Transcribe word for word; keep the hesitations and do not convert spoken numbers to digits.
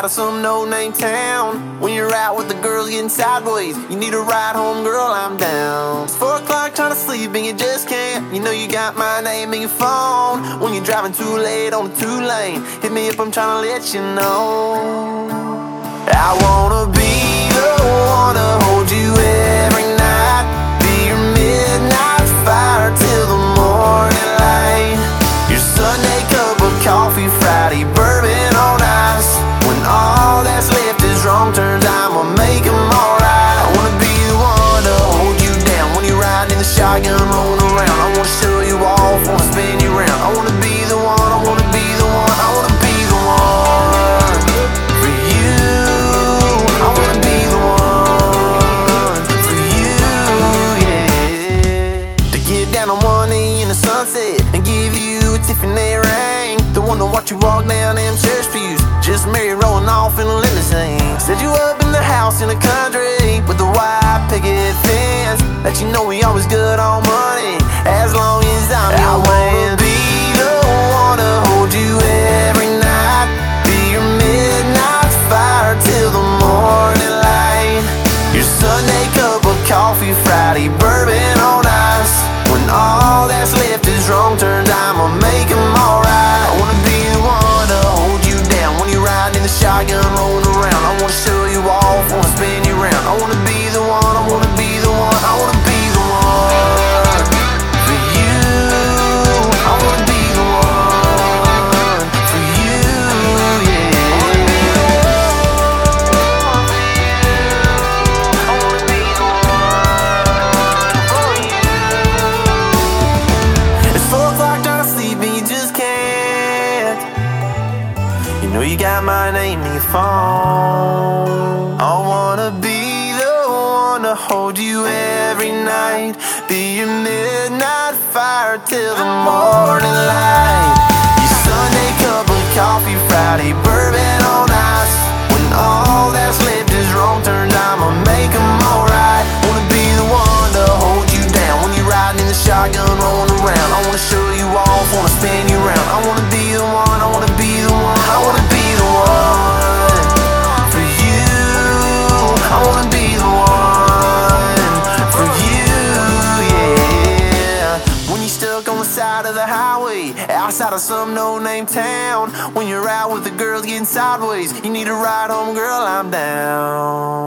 outside of some no-name town. When you're out with the girls getting sideways, you need a ride home, girl, I'm down. It's four o'clock trying to sleep and you just can't. You know you got my name in your phone. When you're driving too late on the two-lane, hit me up, I'm trying to let you know. I wanna be the one to hold you every night, be your midnight fire till the morning light, your Sunday cup of coffee, Friday bourbon on ice. When all that's left is wrong turns, I'ma make them alright. I wanna be the one to hold you down when you're riding in the shotgun, rolling around. I wanna show you off, wanna spin you around. I wanna be the one, I wanna be the one, I wanna be the one for you. I wanna be the one for you, yeah. To get down on one knee in the sunset and give you a Tiffany ring, the one to watch you walk down them church pews, just Mary rolling off in a limousine. Set you up in the house in the country with the white picket fence, let you know we always good on money as long as I'm your man. I wanna be the one to hold you every night, be your midnight fire till the morning light, your Sunday cup of coffee, Friday bourbon on ice. When all that's left is wrong turns, I'ma make them alright. I wanna be the one to hold you down when you're riding in the shotgun, rolling around. I wanna show you off, wanna spin you around. I wanna be the one, I wanna be the one, I wanna be the one for you. I wanna be the one for you, yeah. I wanna be the one for you. It's four o'clock trying to sleep and you just can't. You know you got my name in your phone. I wanna be the one to hold you every night, be your midnight fire till the morning light, your Sunday cup of coffee, Friday bourbon on ice. When all that's left is wrong turns, I'ma make them alright. Wanna be the one to hold you down when you're riding in the shotgun, rolling around. I wanna show you off, wanna spin you around. I wanna be the one, I wanna be the one, I wanna be the one for you. I wanna be the one for you, yeah. When you're stuck on the side of the highway, outside of some no-name town, when you're out with the girls getting sideways, you need a ride home, girl, I'm down.